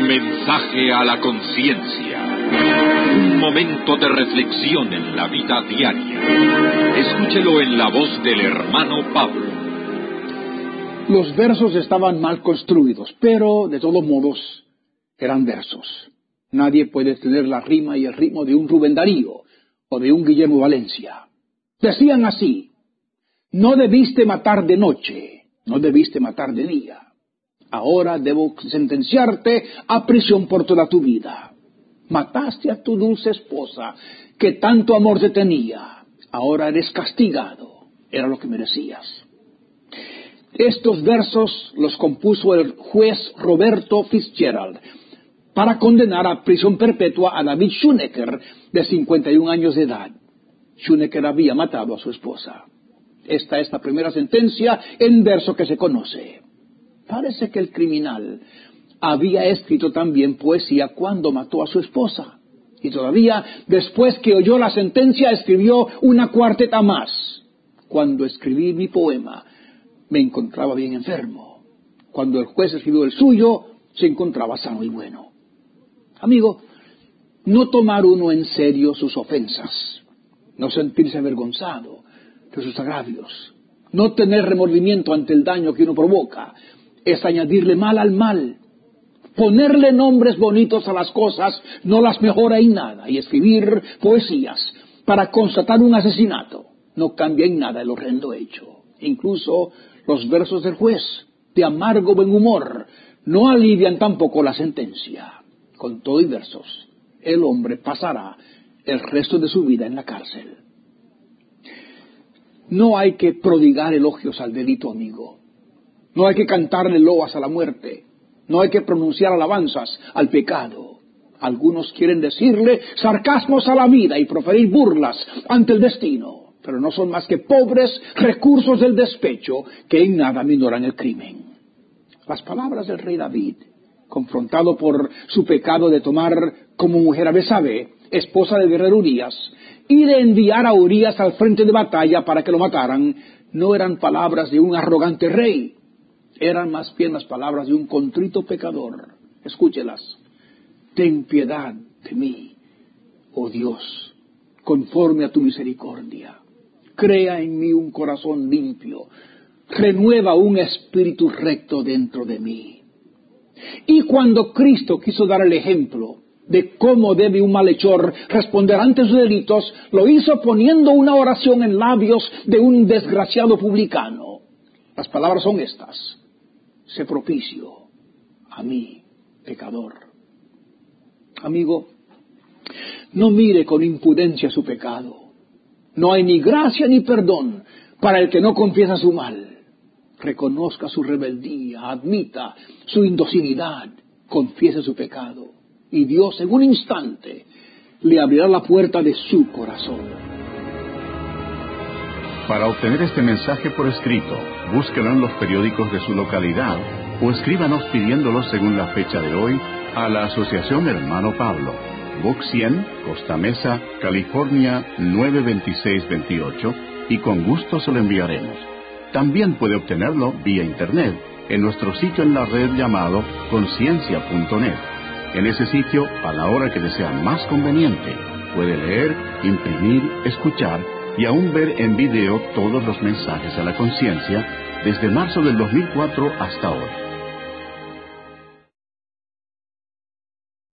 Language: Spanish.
Mensaje a la conciencia. Un momento de reflexión en la vida diaria. Escúchelo en la voz del hermano Pablo. Los versos estaban mal construidos, pero de todos modos eran versos. Nadie puede tener la rima y el ritmo de un Rubén Darío o de un Guillermo Valencia. Decían así: no debiste matar de noche, no debiste matar de día. Ahora debo sentenciarte a prisión por toda tu vida. Mataste a tu dulce esposa, que tanto amor te tenía. Ahora eres castigado. Era lo que merecías. Estos versos los compuso el juez Roberto Fitzgerald para condenar a prisión perpetua a David Schoenecker, de 51 años de edad. Schoenecker había matado a su esposa. Esta es la primera sentencia en verso que se conoce. Parece que el criminal había escrito también poesía cuando mató a su esposa. Y todavía, después que oyó la sentencia, escribió una cuarteta más. Cuando escribí mi poema, me encontraba bien enfermo. Cuando el juez escribió el suyo, se encontraba sano y bueno. Amigo, no tomar uno en serio sus ofensas, no sentirse avergonzado de sus agravios, no tener remordimiento ante el daño que uno provoca, es añadirle mal al mal. Ponerle nombres bonitos a las cosas no las mejora en nada, y escribir poesías para constatar un asesinato no cambia en nada el horrendo hecho. Incluso los versos del juez, de amargo buen humor, no alivian tampoco la sentencia. Con todo y versos, el hombre pasará el resto de su vida en la cárcel. No hay que prodigar elogios al delito, amigo. No hay que cantarle loas a la muerte. No hay que pronunciar alabanzas al pecado. Algunos quieren decirle sarcasmos a la vida y proferir burlas ante el destino, pero no son más que pobres recursos del despecho que en nada minoran el crimen. Las palabras del rey David, confrontado por su pecado de tomar como mujer a Betsabé, esposa del guerrero Urías, y de enviar a Urías al frente de batalla para que lo mataran, no eran palabras de un arrogante rey, eran más bien las palabras de un contrito pecador. Escúchelas. Ten piedad de mí, oh Dios, conforme a tu misericordia. Crea en mí un corazón limpio, renueva un espíritu recto dentro de mí. Y cuando Cristo quiso dar el ejemplo de cómo debe un malhechor responder ante sus delitos, lo hizo poniendo una oración en labios de un desgraciado publicano. Las palabras son estas: sé propicio a mí, pecador. Amigo, no mire con impudencia su pecado. No hay ni gracia ni perdón para el que no confiesa su mal. Reconozca su rebeldía, admita su indocilidad, confiese su pecado, y Dios en un instante le abrirá la puerta de su corazón. Para obtener este mensaje por escrito, búsquelo en los periódicos de su localidad o escríbanos pidiéndolo según la fecha de hoy a la Asociación Hermano Pablo, Box 100, Costa Mesa, California 92628, y con gusto se lo enviaremos. También puede obtenerlo vía internet en nuestro sitio en la red llamado conciencia.net. En ese sitio, a la hora que le sea más conveniente, puede leer, imprimir, escuchar y aún ver en video todos los mensajes a la conciencia desde marzo del 2004 hasta hoy.